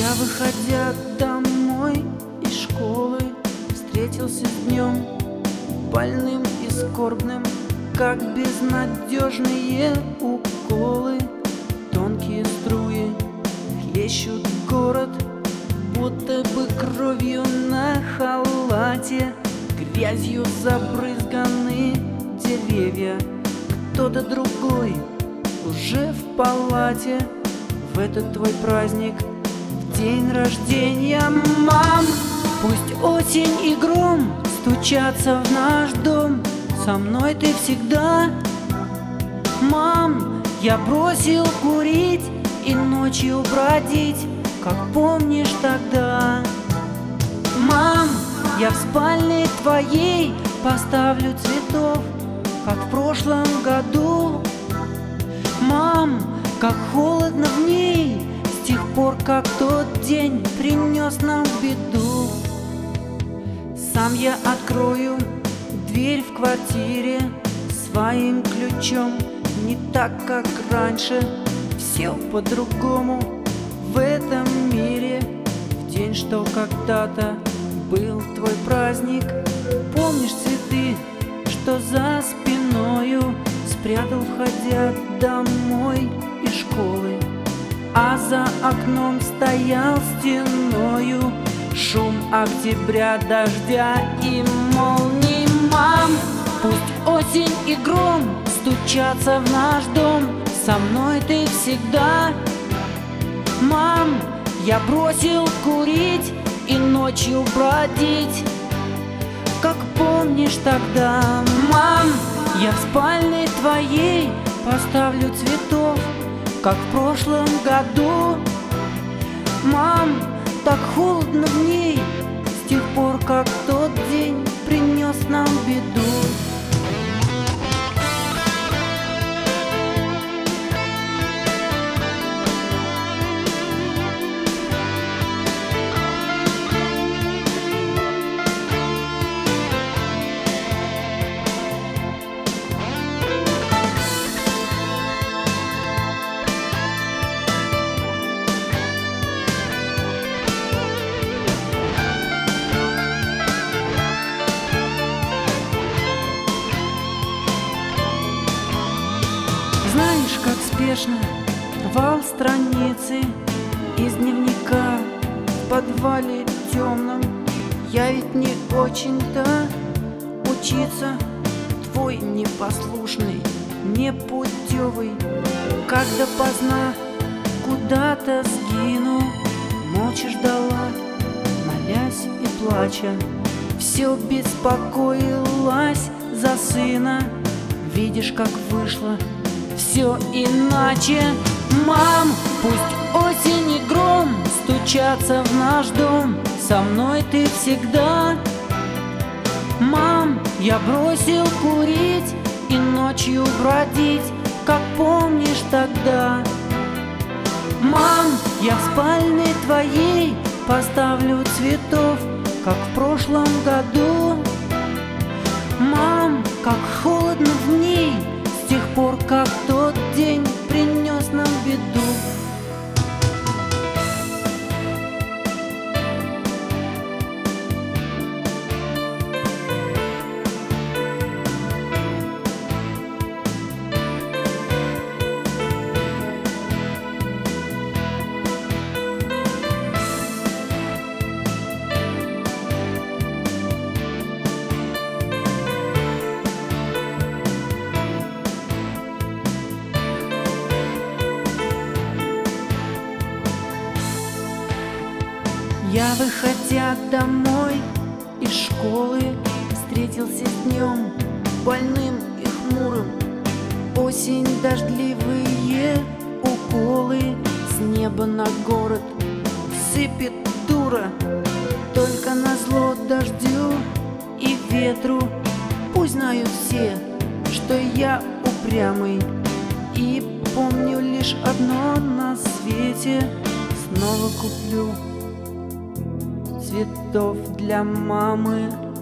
Я, выходя домой из школы, встретился с днем больным и скорбным, как безнадежные уколы. Тонкие струи хлещут город, будто бы кровью на халате. Грязью забрызганы деревья, кто-то другой уже в палате. В этот твой праздник, в день рождения, мам, пусть осень и гром стучатся в наш дом, со мной ты всегда. Мам, я бросил курить и ночью бродить, как помнишь тогда. Мам, я в спальне твоей поставлю цветов, как в прошлом году. Мам, как холодно в ней с тех пор, как тот день принес нам беду. Сам я открою дверь в квартире своим ключом, не так, как раньше, все по-другому в этом мире. В день, что когда-то был твой праздник, помнишь цветы, что за спиною спрятал, входя домой из школы, а за окном стоял стеною шум октября, дождя и молний. Мам, пусть осень и гром стучатся в наш дом, со мной ты всегда. Мам, я бросил курить и ночью бродить, как помнишь тогда. Мам, я в спальне твоей поставлю цветов, как в прошлом году. Мам, так холодно в ней с тех пор, как тот день принес нам беду. Знаешь, как спешно рвал страницы из дневника в подвале темном. Я ведь не очень-то учиться, твой непослушный, непутевый, как допоздна куда-то сгину. Молча ждала, молясь и плача, все беспокоилась за сына. Видишь, как вышло все иначе. Мам, пусть осень и гром стучатся в наш дом, со мной ты всегда. Мам, я бросил курить и ночью бродить, как помнишь тогда. Мам, я в спальне твоей поставлю цветов, как в прошлом году. Мам, как холодно в ней с тех пор, как тот день принес нам беду. Я, выходя домой из школы, встретился с днем больным и хмурым. Осень, дождливые уколы, с неба на город сыпет дура. Только назло дождю и ветру пусть знают все, что я упрямый, и помню лишь одно на свете: снова куплю цветов для мамы.